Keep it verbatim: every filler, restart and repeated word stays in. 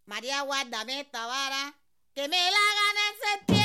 María, guárdame esta vara, que me la gana en septiembre.